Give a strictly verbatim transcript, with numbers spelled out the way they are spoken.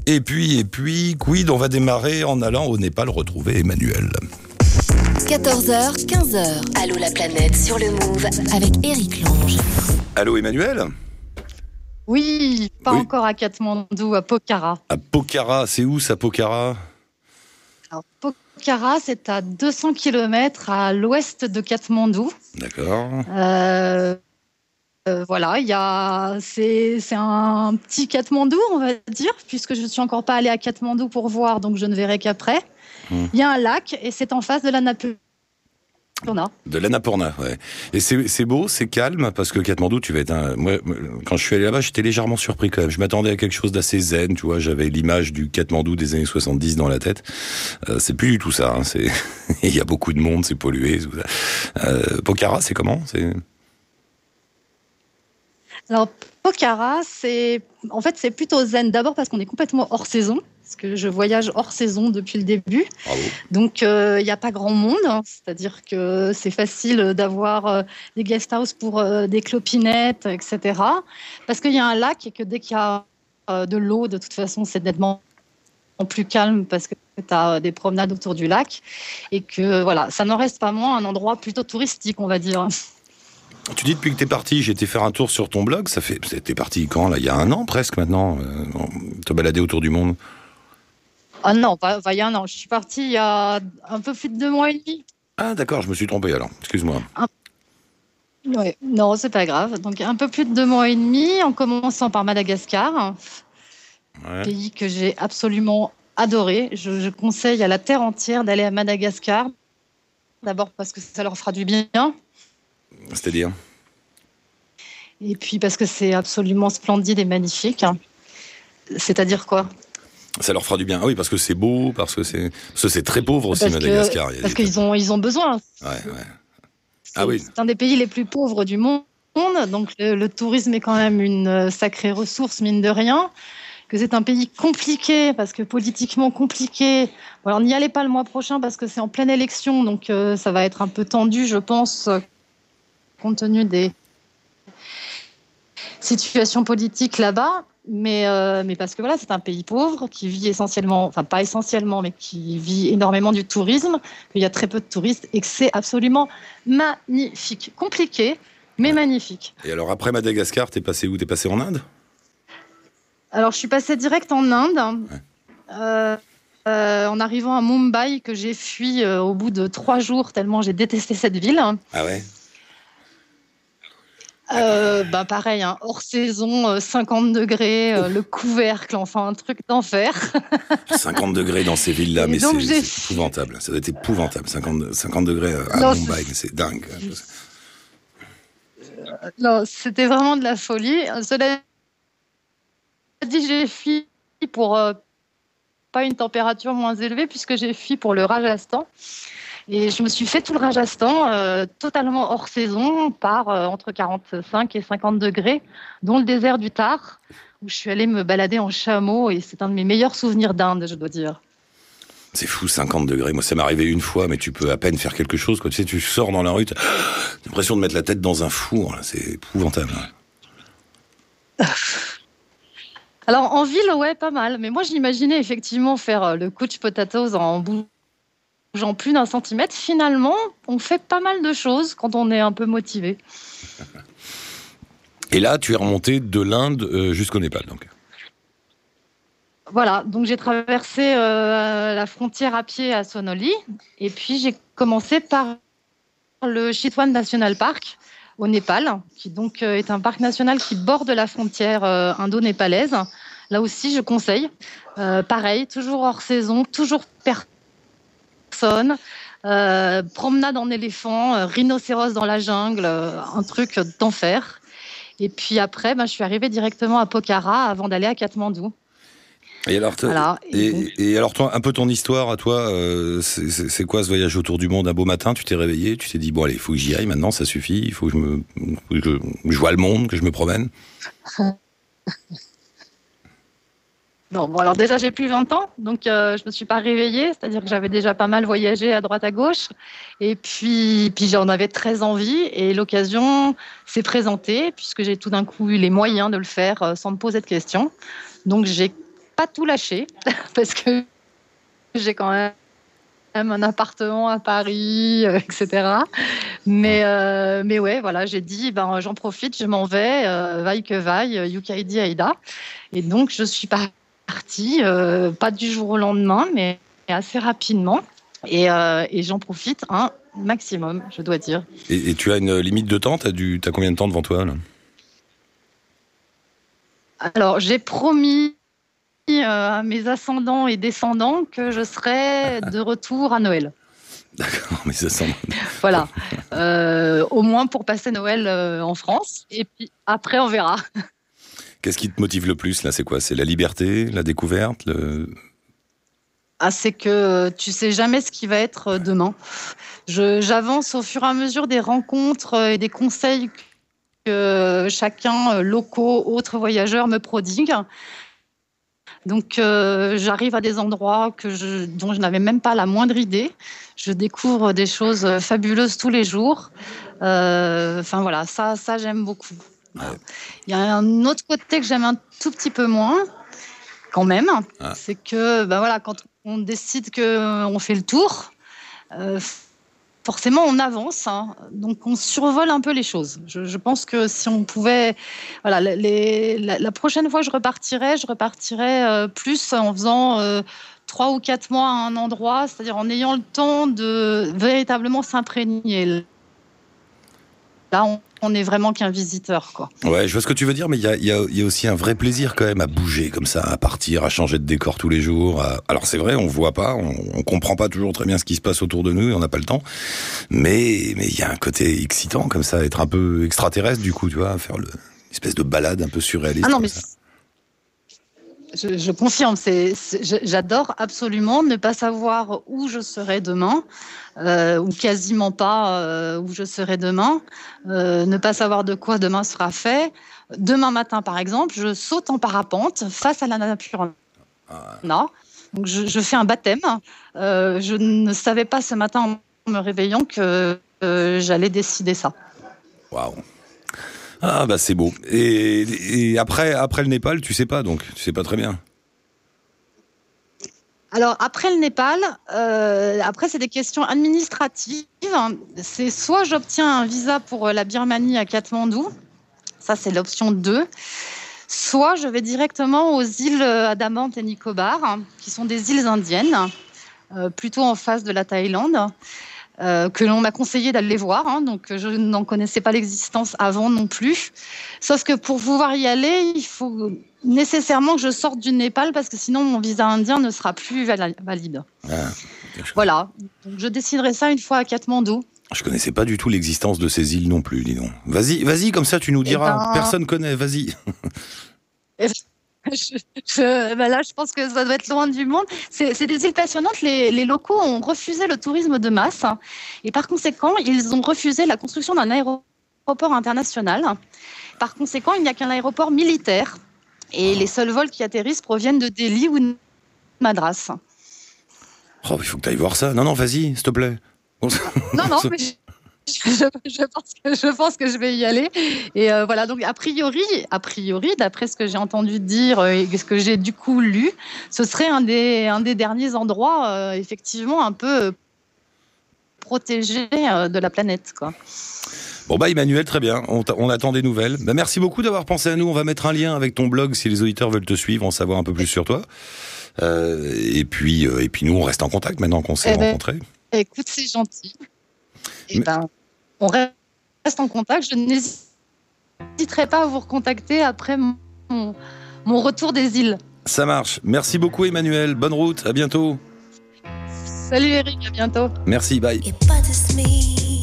Et puis, et puis, quid, on va démarrer en allant au Népal retrouver Emmanuel. quatorze heures, quinze heures. Allô la planète sur le Move avec Eric Lange. Allô Emmanuel ? Oui, pas oui. encore à Katmandou, à Pokhara. À Pokhara, c'est où ça, Pokhara ? Alors, Pokhara, c'est à deux cents kilomètres à l'ouest de Katmandou. D'accord. Euh, euh, voilà, il y a, c'est, c'est un petit Katmandou, on va dire, puisque je ne suis encore pas allée à Katmandou pour voir, donc je ne verrai qu'après. Il mmh. y a un lac et c'est en face de l'Annapurna. De l'Annapurna, ouais. Et c'est, c'est beau, c'est calme, parce que Katmandou, tu vas être un... Moi, quand je suis allé là-bas, j'étais légèrement surpris quand même. Je m'attendais à quelque chose d'assez zen, tu vois, j'avais l'image du Katmandou des années soixante-dix dans la tête. Euh, c'est plus du tout ça, hein. C'est... Il y a beaucoup de monde, c'est pollué, tout ça. Euh, Pokhara, c'est comment ? C'est... Alors, Pokhara, c'est... En fait, c'est plutôt zen. D'abord parce qu'on est complètement hors saison. Parce que je voyage hors saison depuis le début. Bravo. Donc, il euh, n'y a pas grand monde. Hein. C'est-à-dire que c'est facile d'avoir euh, des guest houses pour euh, des clopinettes, et cetera. Parce qu'il y a un lac et que dès qu'il y a euh, de l'eau, de toute façon, c'est nettement plus calme parce que tu as des promenades autour du lac. Et que, voilà, ça n'en reste pas moins un endroit plutôt touristique, on va dire. Tu dis depuis que t'es parti, j'ai été faire un tour sur ton blog. Ça fait, t'es parti quand là ? Il y a un an presque maintenant. Euh, te balader autour du monde. Ah non, pas, pas il y a un an. Je suis partie il y a un peu plus de deux mois et demi. Ah d'accord, je me suis trompé alors. Excuse-moi. Un... Ouais, non, c'est pas grave. Donc un peu plus de deux mois et demi, en commençant par Madagascar, ouais. Pays que j'ai absolument adoré. Je, je conseille à la terre entière d'aller à Madagascar. D'abord parce que ça leur fera du bien. C'est-à-dire ? Et puis parce que c'est absolument splendide et magnifique. C'est-à-dire quoi ? Ça leur fera du bien. Ah oui, parce que c'est beau, parce que c'est, parce que c'est très pauvre aussi, parce Madagascar. Que, parce qu'ils très... ont, ils ont besoin. Ouais, ouais. Ah c'est, oui. C'est un des pays les plus pauvres du monde. Donc le, le tourisme est quand même une sacrée ressource, mine de rien. Que c'est un pays compliqué, parce que politiquement compliqué. Bon, alors n'y allez pas le mois prochain, parce que c'est en pleine élection. Donc euh, ça va être un peu tendu, je pense, compte tenu des situations politiques là-bas. Mais, euh, mais parce que voilà, c'est un pays pauvre qui vit essentiellement, enfin pas essentiellement, mais qui vit énormément du tourisme, qu'il y a très peu de touristes et que c'est absolument magnifique. Compliqué, mais ouais. magnifique. Et alors après Madagascar, t'es passé où ? T'es passé en Inde ? Alors je suis passée direct en Inde, ouais. euh, euh, en arrivant à Mumbai, que j'ai fui euh, au bout de trois jours, tellement j'ai détesté cette ville. Ah ouais ? Euh, bah pareil, hein, hors saison, euh, cinquante degrés, euh, le couvercle, enfin un truc d'enfer. cinquante degrés dans ces villes-là, et mais c'est, c'est épouvantable. Ça doit être épouvantable, cinquante, cinquante degrés à non, Mumbai, mais c'est dingue. Euh, non, c'était vraiment de la folie. Cela dit, j'ai fui pour euh, pas une température moins élevée, puisque j'ai fui pour le Rajasthan. Et je me suis fait tout le Rajasthan euh, totalement hors saison, par euh, entre quarante-cinq et cinquante degrés, dont le désert du Thar, où je suis allée me balader en chameau, et c'est un de mes meilleurs souvenirs d'Inde, je dois dire. C'est fou, cinquante degrés. Moi, ça m'est arrivé une fois, mais tu peux à peine faire quelque chose. Quand tu sais, tu sors dans la rue, tu as l'impression de mettre la tête dans un four. Là. C'est épouvantable. Alors, en ville, ouais, pas mal. Mais moi, j'imaginais effectivement faire le couch potatoes en bougeant plus d'un centimètre. Finalement, on fait pas mal de choses quand on est un peu motivé. Et là, tu es remonté de l'Inde euh, jusqu'au Népal, donc. Voilà, donc j'ai traversé euh, la frontière à pied à Sonoli, et puis j'ai commencé par le Chitwan National Park au Népal, qui donc euh, est un parc national qui borde la frontière euh, indo-népalaise. Là aussi, je conseille. Euh, pareil, toujours hors saison, toujours personne. Euh, promenade en éléphant, euh, rhinocéros dans la jungle, euh, un truc d'enfer. Et puis après, ben, je suis arrivée directement à Pokhara avant d'aller à Katmandou. Et alors, voilà, et, et, donc... et alors toi, un peu ton histoire à toi, euh, c'est, c'est, c'est quoi ce voyage autour du monde? Un beau matin, tu t'es réveillé, tu t'es dit bon allez, il faut que j'y aille maintenant, ça suffit, il faut que je me, que je, je vois le monde, que je me promène. Non, bon alors déjà j'ai plus vingt ans, donc euh, je me suis pas réveillée, c'est-à-dire que j'avais déjà pas mal voyagé à droite à gauche, et puis puis j'en avais très envie, et l'occasion s'est présentée puisque j'ai tout d'un coup eu les moyens de le faire euh, sans me poser de questions. Donc j'ai pas tout lâché parce que j'ai quand même un appartement à Paris, euh, et cetera. Mais, euh, mais ouais, voilà, j'ai dit, ben, j'en profite, je m'en vais, euh, vaille que vaille, Yukaidi Aïda. Et donc, je suis partie, euh, pas du jour au lendemain, mais assez rapidement. Et, euh, et j'en profite un maximum, je dois dire. Et, et tu as une limite de temps ? T'as du, t'as combien de temps devant toi là ? Alors, j'ai promis à mes ascendants et descendants que je serai de retour à Noël. D'accord, mes ascendants. Voilà, euh, au moins pour passer Noël euh, en France, et puis après on verra. Qu'est-ce qui te motive le plus là ? C'est quoi ? C'est la liberté, la découverte, le... Ah, c'est que tu sais jamais ce qui va être demain. Je, j'avance au fur et à mesure des rencontres et des conseils que chacun, locaux, autres voyageurs, me prodigue. Donc, euh, j'arrive à des endroits que je, dont je n'avais même pas la moindre idée. Je découvre des choses fabuleuses tous les jours. Euh, enfin, voilà, ça, ça j'aime beaucoup. Voilà. Il y a un autre côté que j'aime un tout petit peu moins, quand même. Ah. C'est que, ben voilà, quand on décide qu'on fait le tour, euh, forcément, on avance, hein, donc on survole un peu les choses. Je, je pense que si on pouvait... Voilà, les, la, la prochaine fois que je repartirais, je repartirais euh, plus en faisant euh, trois ou quatre mois à un endroit, c'est-à-dire en ayant le temps de véritablement s'imprégner. Là, on, on est vraiment qu'un visiteur, quoi. Ouais, je vois ce que tu veux dire, mais il y a, y a, y a aussi un vrai plaisir quand même à bouger comme ça, à partir, à changer de décor tous les jours. À... Alors c'est vrai, on voit pas, on, on comprend pas toujours très bien ce qui se passe autour de nous, et on n'a pas le temps. Mais mais il y a un côté excitant comme ça, être un peu extraterrestre du coup, tu vois, faire le, une espèce de balade un peu surréaliste. Ah non, mais je, je confirme, c'est, c'est, j'adore absolument ne pas savoir où je serai demain. Euh, ou quasiment pas euh, où je serai demain, euh, ne pas savoir de quoi demain sera fait. Demain matin, par exemple, je saute en parapente face à la nature. Non. Donc je, je fais un baptême. Euh, je ne savais pas ce matin en me réveillant que euh, j'allais décider ça. Waouh. Ah bah c'est beau. Et, et après, après le Népal, tu sais pas donc, tu sais pas très bien. Alors, après le Népal, euh, après, c'est des questions administratives. C'est soit j'obtiens un visa pour la Birmanie à Katmandou, ça c'est l'option deux, soit je vais directement aux îles Andaman et Nicobar, qui sont des îles indiennes, euh, plutôt en face de la Thaïlande, euh, que l'on m'a conseillé d'aller voir, hein, donc je n'en connaissais pas l'existence avant non plus. Sauf que pour pouvoir y aller, il faut nécessairement que je sorte du Népal parce que sinon mon visa indien ne sera plus valide. Ah, voilà, donc je déciderai ça une fois à Katmandou. Je connaissais pas du tout l'existence de ces îles non plus, dis donc. Vas-y, vas-y, comme ça tu nous diras. Ben... Personne connaît, vas-y. Je, je, ben là, je pense que ça doit être loin du monde. C'est, c'est des îles passionnantes. Les, les locaux ont refusé le tourisme de masse et par conséquent, ils ont refusé la construction d'un aéroport international. Par conséquent, il n'y a qu'un aéroport militaire et les seuls vols qui atterrissent proviennent de Delhi ou de Madras. Oh, il faut que tu ailles voir ça. Non, non, vas-y, s'il te plaît. Non, non, mais... Je, je, pense que, je pense que je vais y aller. Et euh, voilà, donc a priori, a priori, d'après ce que j'ai entendu dire et ce que j'ai du coup lu, ce serait un des, un des derniers endroits euh, effectivement un peu protégés euh, de la planète, quoi. Bon bah Emmanuel, très bien, on, on attend des nouvelles. Bah, merci beaucoup d'avoir pensé à nous, on va mettre un lien avec ton blog si les auditeurs veulent te suivre, en savoir un peu plus sur toi. Euh, et, puis, euh, et puis nous, on reste en contact maintenant qu'on s'est eh rencontrés. Ben, écoute, c'est gentil. Et Mais... ben, on reste en contact. Je n'hésiterai pas à vous recontacter après mon, mon retour des îles. Ça marche. Merci beaucoup Emmanuel. Bonne route. À bientôt. Salut Eric. À bientôt. Merci. Bye.